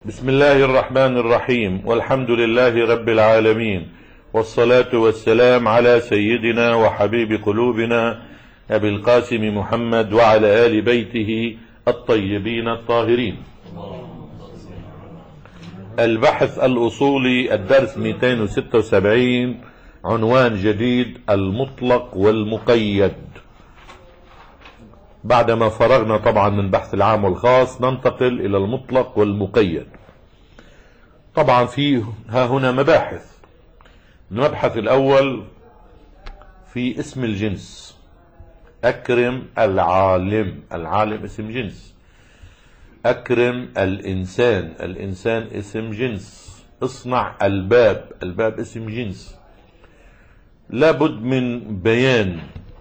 بسم الله الرحمن الرحيم، والحمد لله رب العالمين، والصلاة والسلام على سيدنا وحبيب قلوبنا أبي القاسم محمد وعلى آل بيته الطيبين الطاهرين. البحث الأصولي، الدرس 276، عنوان جديد: المطلق والمقيد. بعدما فرغنا طبعا من بحث العام والخاص ننتقل إلى المطلق والمقيد. طبعا فيه ها هنا مباحث. المبحث الأول في اسم الجنس: أكرم العالم، العالم اسم جنس. أكرم الإنسان، الإنسان اسم جنس. اصنع الباب، الباب اسم جنس. لابد من بيان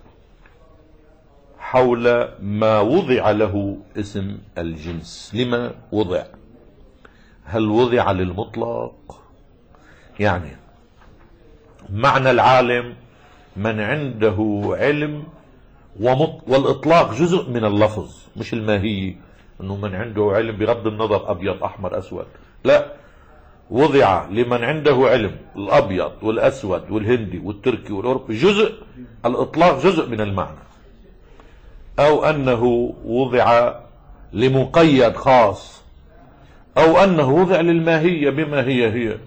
حول ما وضع له اسم الجنس. لما وضع؟ هل وضع للمطلق؟ يعني معنى العالم من عنده علم، والإطلاق جزء من اللفظ مش الماهية، انه من عنده علم بغض النظر ابيض احمر اسود، لا، وضع لمن عنده علم الابيض والاسود والهندي والتركي والاوروبي جزء، الاطلاق جزء من المعنى. او انه وضع لمقيد خاص، او انه وضع للماهية بما هي.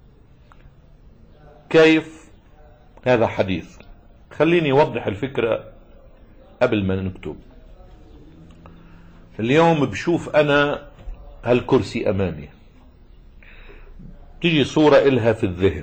كيف؟ هذا حديث. خليني اوضح الفكرة قبل ما نكتب. اليوم بشوف انا هالكرسي امامي، تيجي صورة إلها في الذهن،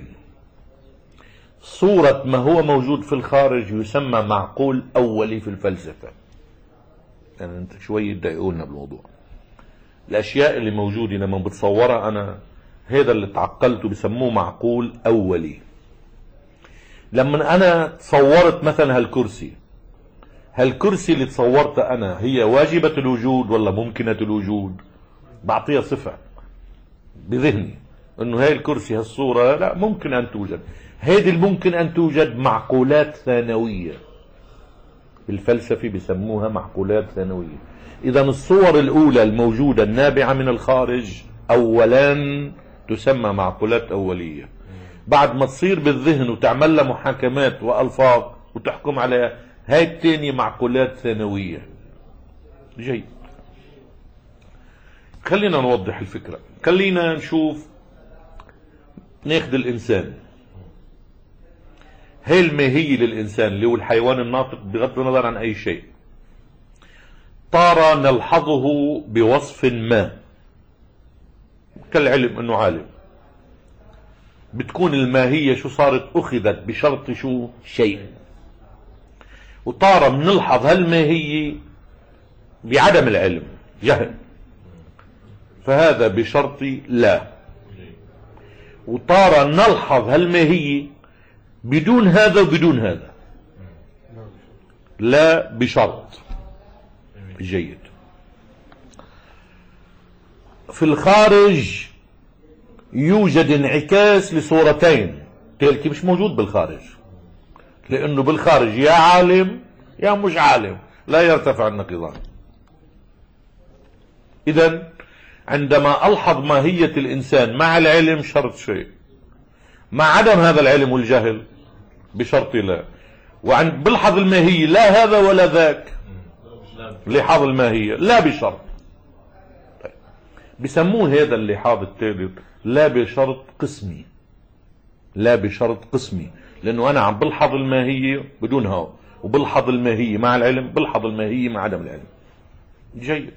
صورة ما هو موجود في الخارج يسمى معقول أولي في الفلسفة. يعني انت شوي تضايقونا بالموضوع. الأشياء اللي موجودة لما بتصورها أنا، هذا اللي تعقلته بسموه معقول أولي. لما أنا تصورت مثلا هالكرسي اللي تصورته أنا هي واجبة الوجود ولا ممكنة الوجود؟ بعطيها صفة بذهني انه هاي الكرسي هالصورة لا ممكن ان توجد. هذه الممكن ان توجد معقولات ثانوية، بالفلسفة بيسموها معقولات ثانوية. اذا الصور الاولى الموجودة النابعة من الخارج اولا تسمى معقولات اولية. بعد ما تصير بالذهن وتعمل لها محاكمات والفاظ وتحكم عليها، هاي التانية معقولات ثانوية. جيد، خلينا نوضح الفكرة. خلينا نشوف، ناخذ الإنسان. هي الماهية للإنسان اللي هو الحيوان الناطق بغض النظر عن أي شيء. طار نلحظه بوصف ما كالعلم أنه عالم، بتكون الماهية شو صارت؟ أخذت بشرط شو؟ شيء. وطار بنلحظ هالماهية بعدم العلم، جهل، فهذا بشرط لا. وطار نلحظ هالماهية بدون هذا وبدون هذا، لا بشرط. جيد. في الخارج يوجد انعكاس لصورتين، تلك مش موجود بالخارج، لانه بالخارج يا عالم يا مش عالم، لا يرتفع النقيضان. اذا عندما ألحظ ماهية الإنسان مع العلم شرط شيء، مع عدم هذا العلم والجهل بشرط لا. وعند بلحظ الماهية لا هذا ولا ذاك، لحاظ الماهية لا بشرط. بسموه هذا اللحاظ الثالث لا بشرط قسمي. لا بشرط قسمي، لأنه أنا عم بلحظ الماهية بدون هوا، وبلحظ الماهية مع العلم، بلحظ الماهية مع عدم العلم. جيد.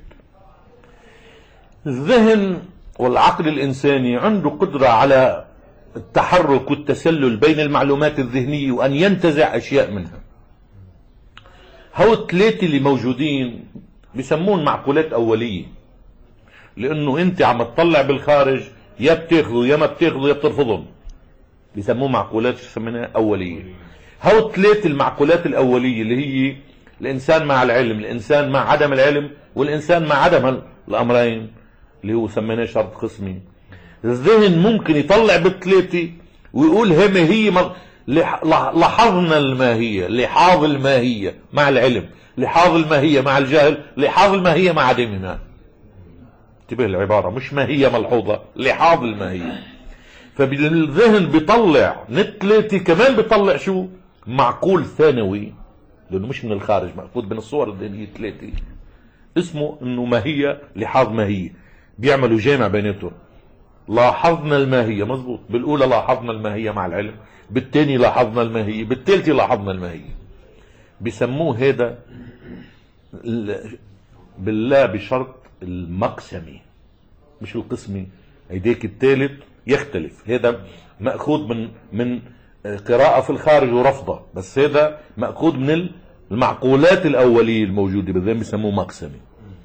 الذهن والعقل الإنساني عنده قدرة على التحرك والتسلل بين المعلومات الذهنية وأن ينتزع أشياء منها. هو الثلاثة اللي موجودين بيسمون معقولات أولية، لأنه أنت عم تطلع بالخارج يا بتاخذه يا ما بتاخذه يا بترفضهم، بيسموه معقولات سميناها أولية. هو الثلاثة المعقولات الأولية اللي هي الإنسان مع العلم، الإنسان مع عدم العلم، والإنسان مع عدم الأمرين اللي هو سميناه شرط قسمي. الذهن ممكن يطلع بالثلاثة ويقول هي لاحظنا الماهية، لحاظ الماهية مع العلم، لحاظ الماهية مع الجهل، لحاظ الماهية مع عدمها. انتبه العبارة، مش ماهية ملحوظة، لحاظ الماهية. فبالذهن بيطلع نتلتي، كمان بيطلع شو؟ معقول ثانوي، لأنه مش من الخارج، مأخوذ من الصور الذهنية ثلاثة، اسمه انه ماهية لحاظ ماهية، بيعملوا جامع بيناتهم. لاحظنا الماهية، مزبوط، بالأولى لاحظنا الماهية مع العلم، بالثاني لاحظنا الماهية، بالثالثة لاحظنا الماهية. بيسموه هذا بالله بشرط المقسمي مش القسمي. هيديك الثالث يختلف، هذا مأخوذ من قراءة في الخارج ورفضه، بس هذا مأخوذ من المعقولات الأولية الموجودة بالذهن، بيسموه مقسمي،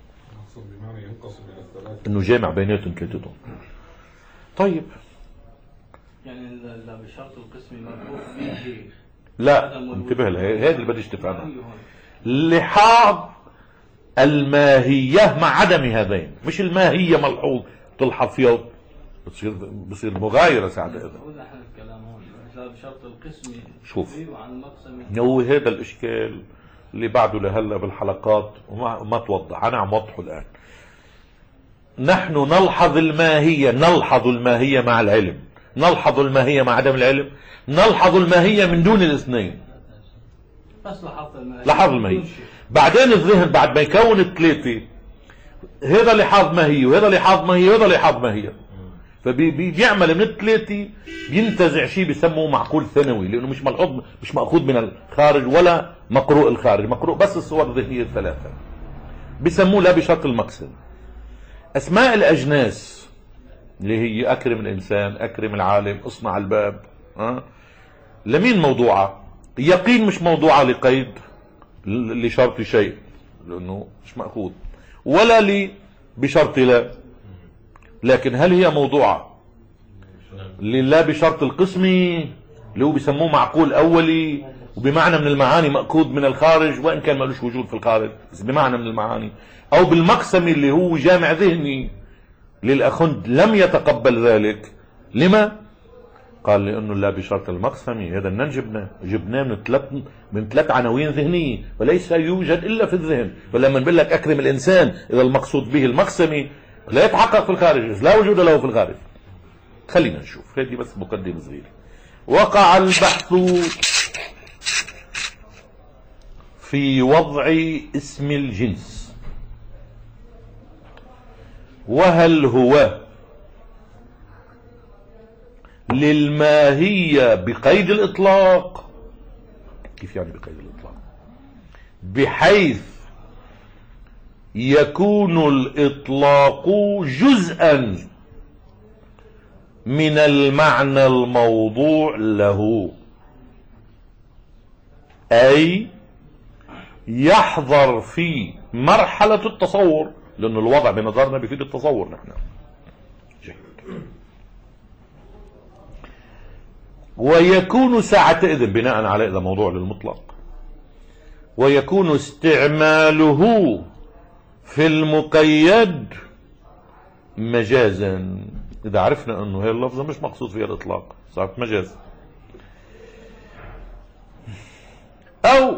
انه جامع بيناتهم ثلاثتهم. طيب يعني لا بشرط القسم مرفوع به، لا انتبه لها، هذا اللي بديش تفهمها. لحاظ الماهية مع عدم هذين، مش الماهية ملحوظ تلحظ فيها بصير مغايرة ساعتها. لا بشرط القسم. شوف هو هذا الاشكال اللي بعده لهلا بالحلقات وما توضح، انا عم وضحه الان. نحن نلحظ الماهية مع العلم، نلحظ الماهية مع عدم العلم، نلحظ الماهية من دون الاثنين. بس لاحظ الماهية، بعدين الذهن بعد ما يكون الثلاثة، هذا لحاظ ماهية وهذا لحاظ ماهية وهذا لحاظ ماهية، فبيعمل من الثلاثة بينتزع شيء بيسموه معقول ثانوي، لأنه مش ملحوظ، مش مأخوذ من الخارج ولا مقروء الخارج، مقروء بس الصور الذهنية الثلاثة، بيسموه لا بشرط المقصد. أسماء الأجناس اللي هي أكرم الإنسان، أكرم العالم، اصنع الباب، لمين موضوعة؟ يقين مش موضوعة لقيد لشرط شيء لأنه مش مأخوذ، ولا لي بشرط لا، لكن هل هي موضوعة لله بشرط القسمي اللي هو بيسموه معقول أولي، وبمعنى من المعاني مأخوذ من الخارج وإن كان مالوش وجود في الخارج، بس بمعنى من المعاني، أو بالمقسمي اللي هو جامع ذهني للأخند لم يتقبل ذلك. لما؟ قال لأنه لا بشرط المقسمي، هذا جبناه من ثلاث عناوين ذهنية، وليس يوجد إلا في الذهن. فلما نقول لك أكرم الإنسان، إذا المقصود به المقسمي لا يتحقق في الخارج، لا وجود له في الخارج. خلينا نشوف، هذه بس مقدمة صغيرة. وقع البحث في وضع اسم الجنس، وهل هو للماهية بقيد الإطلاق؟ كيف يعني بقيد الإطلاق؟ بحيث يكون الإطلاق جزءا من المعنى الموضوع له، أي يحضر في مرحلة التصور، لأن الوضع بنظرنا بفيد التصور نحن. جيد. ويكون ساعتئذ بناء على إذا موضوع للمطلق، ويكون استعماله في المقيد مجازا، إذا عرفنا أنه هي اللفظة مش مقصود فيها الإطلاق صارت مجاز. أو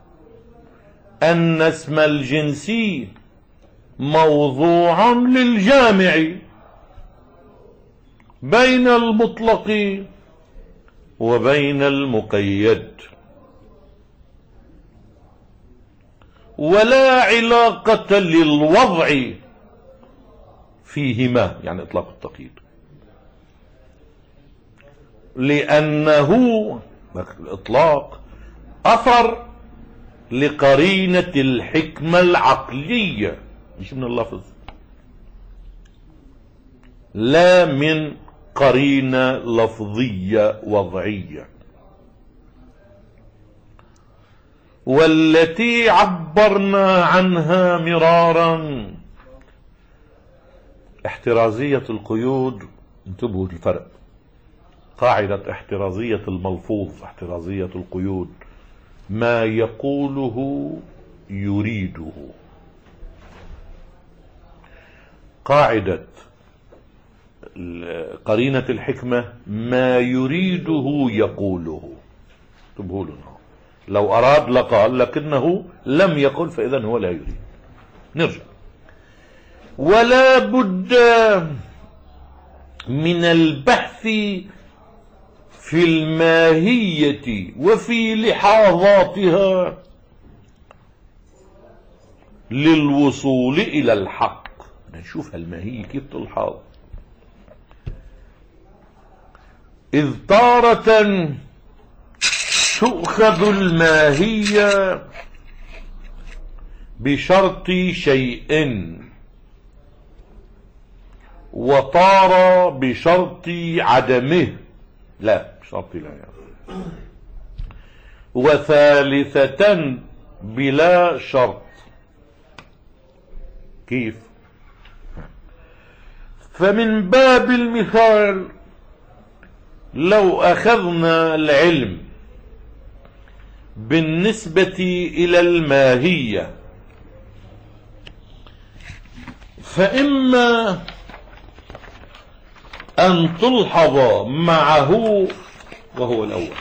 أن اسم الجنسي موضوع للجامع بين المطلق وبين المقيد، ولا علاقة للوضع فيهما، يعني إطلاق التقييد، لأنه الإطلاق أثر لقرينة الحكمة العقلية، مش من اللفظ، لا من قرينة لفظية وضعية، والتي عبرنا عنها مرارا. احترازية القيود، انتبهوا الفرق، قاعدة احترازية الملفوظ، احترازية القيود، ما يقوله يريده. قاعدة قرينة الحكمة ما يريده يقوله. انتبهوا لنا، لو أراد لقال، لكنه لم يقل، فإذا هو لا يريد. نرجع. ولا بد من البحث في الماهية وفي لحاظاتها للوصول إلى الحق. نشوف الماهية كيف تلحظ. إذ تارة تؤخذ الماهية بشرط شيء، وطار بشرط عدمه، لا بشرط لا يعني. وثالثة بلا شرط. كيف؟ فمن باب المثال لو أخذنا العلم بالنسبة إلى الماهية، فإما أن تلحظ معه وهو الأول،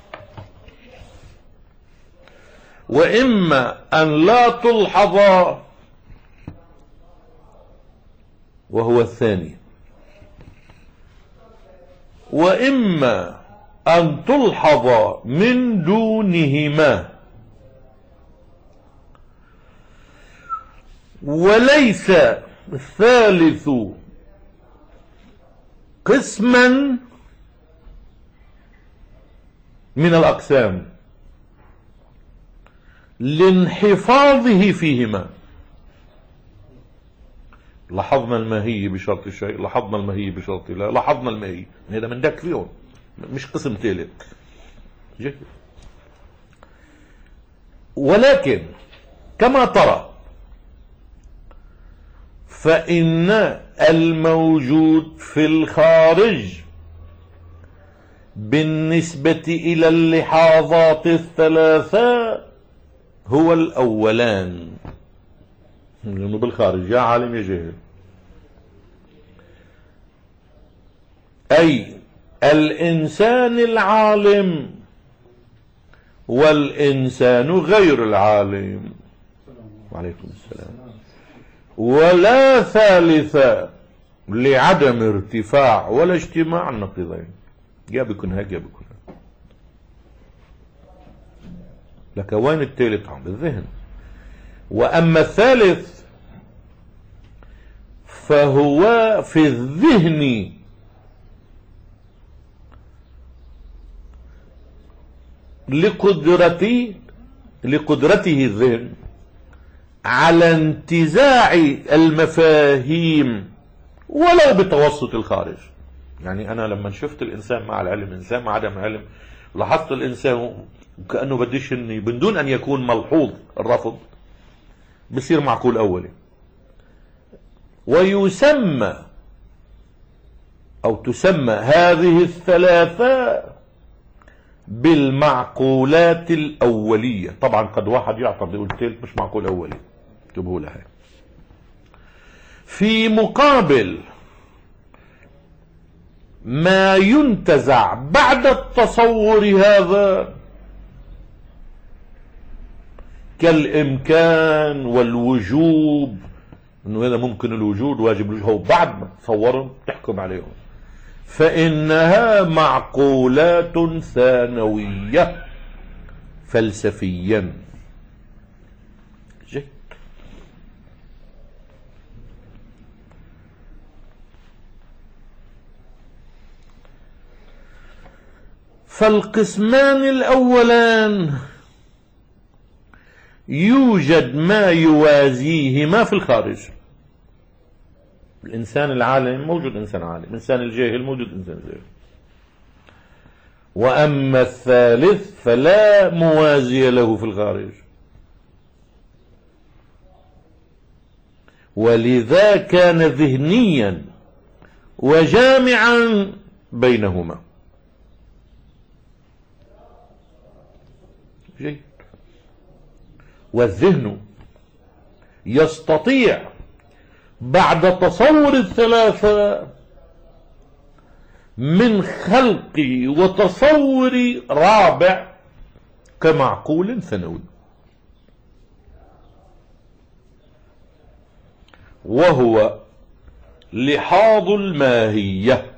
وإما أن لا تلحظ وهو الثاني، وإما أن تلحظ من دونهما. وليس الثالث قسما من الأقسام لانحفاظه فيهما. لاحظنا الماهية بشرط الشيء، لاحظنا الماهية بشرط لا، لاحظنا الماهية، هذا من داك فيهم، مش قسم ثالث. ولكن كما ترى فإن الموجود في الخارج بالنسبة إلى اللحاظات الثلاثة هو الأولان، لأنه بالخارج يا عالم يا جاهل، أي الإنسان العالم والإنسان غير العالم. وعليكم السلام. ولا ثالث لعدم ارتفاع ولا اجتماع النقيضين، يا بكون هيك يا بكون هيك. لك وين الثالث؟ عم بالذهن. وأما الثالث فهو في الذهن، لقدرته الذهن على انتزاع المفاهيم ولو بتوسط الخارج. يعني أنا لما شفت الإنسان مع العلم، إنسان مع عدم علم، لاحظت الإنسان كأنه بديش إني من دون أن يكون ملحوظ الرفض بصير معقول أولي. ويسمى أو تسمى هذه الثلاثة بالمعقولات الأولية. طبعا قد واحد يعترض يقول الثالث مش معقول أولي، انتبهوا لها. في مقابل ما ينتزع بعد التصور هذا كالإمكان والوجوب، إنه هذا ممكن الوجود واجب الوجود بعد ما تصورهم تحكم عليهم، فإنها معقولات ثانوية فلسفيا. جيد. فالقسمان الأولان يوجد ما يوازيهما في الخارج. الإنسان العالم موجود إنسان عالم، الإنسان الجاهل موجود إنسان جاهل. وأما الثالث فلا موازي له في الخارج، ولذا كان ذهنيا وجامعا بينهما. جيد. والذهن يستطيع بعد تصور الثلاثة من خلق وتصور رابع كمعقول ثانوي. وهو لحاظ الماهية.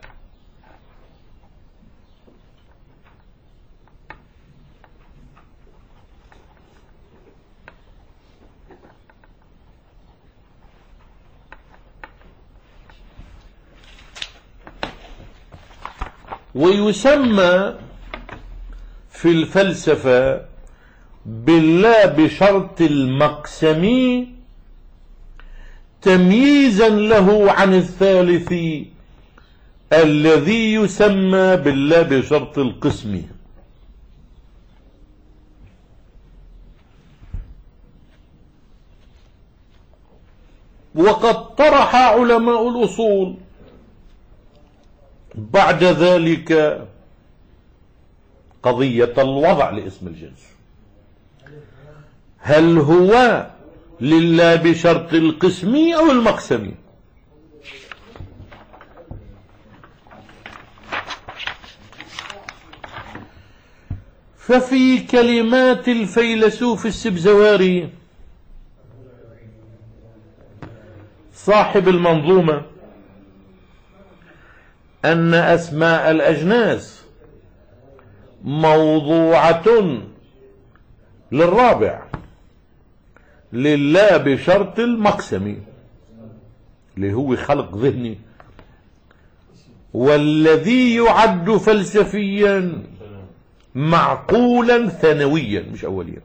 ويسمى في الفلسفة باللا بشرط المقسم تمييزا له عن الثالث الذي يسمى باللا بشرط القسم. وقد طرح علماء الأصول بعد ذلك قضية الوضع لاسم الجنس، هل هو لله بشرط القسم أو المقسم؟ ففي كلمات الفيلسوف السبزواري صاحب المنظومة أن أسماء الأجناس موضوعة للرابع لله بشرط المقسم اللي هو خلق ذهني، والذي يعد فلسفيا معقولا ثانويا مش أوليا.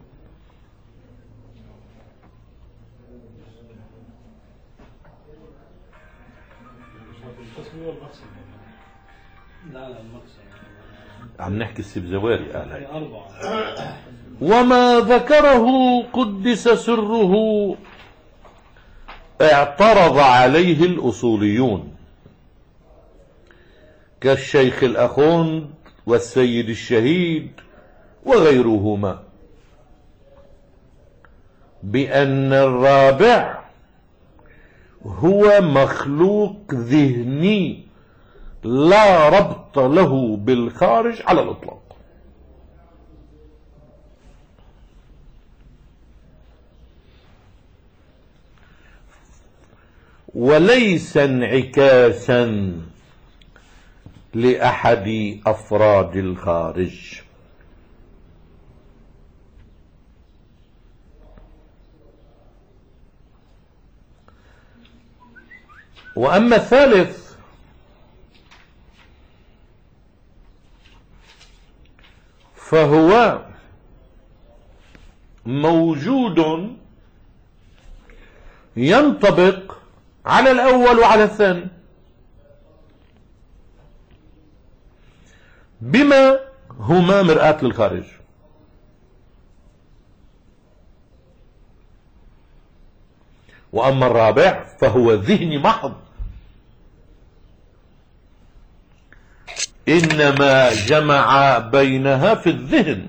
عم نحكي السبزواري وما ذكره قدس سره اعترض عليه الأصوليون كالشيخ الأخوند والسيد الشهيد وغيرهما بأن الرابع هو مخلوق ذهني لا ربط له بالخارج على الإطلاق. وليس انعكاسا لأحد أفراد الخارج. وأما الثالث فهو موجود ينطبق على الأول وعلى الثاني بما هما مرآة للخارج. وأما الرابع فهو ذهني محض، إنما جمع بينها في الذهن.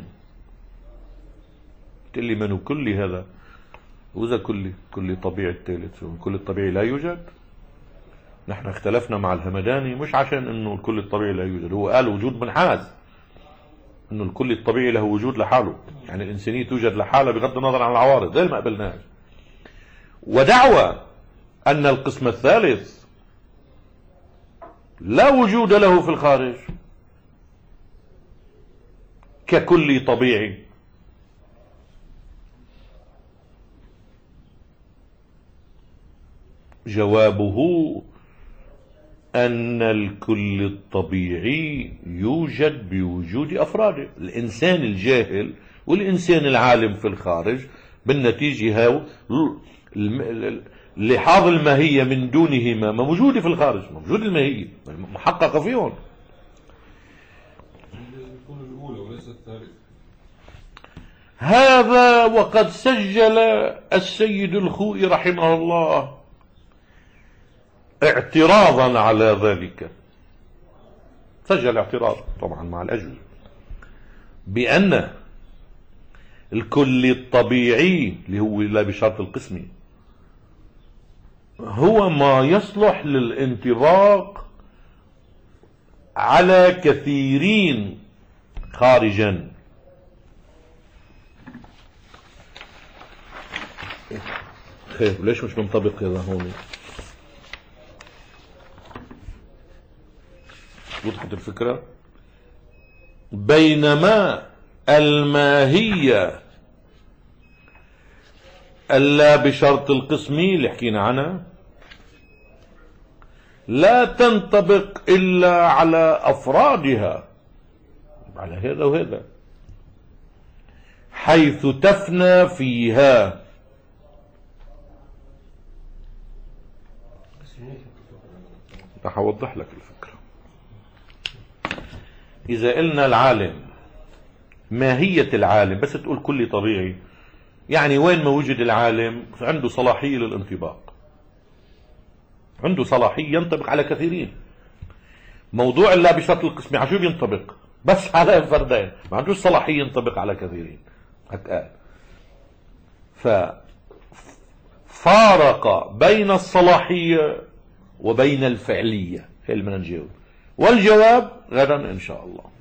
تقول من كل هذا وإذا كل طبيعي الثالث كل الطبيعي لا يوجد. نحن اختلفنا مع الهمداني مش عشان انه الكل الطبيعي لا يوجد، هو قال وجود منحاز، انه الكل الطبيعي له وجود لحاله، يعني الانسانية توجد لحالها بغض النظر عن العوارض زي ما قبلناش. ودعوى ان القسم الثالث لا وجود له في الخارج ككل طبيعي، جوابه أن الكل الطبيعي يوجد بوجود أفراده. الإنسان الجاهل والإنسان العالم في الخارج بالنتيجة هاو لحاظ الماهية من دونهما موجودة في الخارج، موجود الماهية محققة فيهم. هذا وقد سجل السيد الخوئي رحمه الله اعتراضا على ذلك، سجل اعتراض طبعا مع الأجوبة بأن الكل الطبيعي اللي هو لا بشرط القسم هو ما يصلح للانطباق على كثيرين خارجا. خير ليش مش منطبق هذا هون؟ وضحت الفكرة؟ بينما الماهية ألا بشرط القسمي اللي حكينا عنها لا تنطبق إلا على أفرادها، على هذا وهذا، حيث تفنى فيها. رح أوضح لك الفكرة. إذا قلنا العالم، ماهية العالم، بس تقول كلي طبيعي، يعني وين ما وجد العالم عنده صلاحية للانطباق، عنده صلاحية ينطبق على كثيرين. موضوع لا بشرط القسمي على شو بينطبق؟ بس على فردين، ما عندوش صلاحية ينطبق على كثيرين. هتقال ففارق بين الصلاحية وبين الفعلية، هي اللي بدنا نجاوب، والجواب غدا إن شاء الله.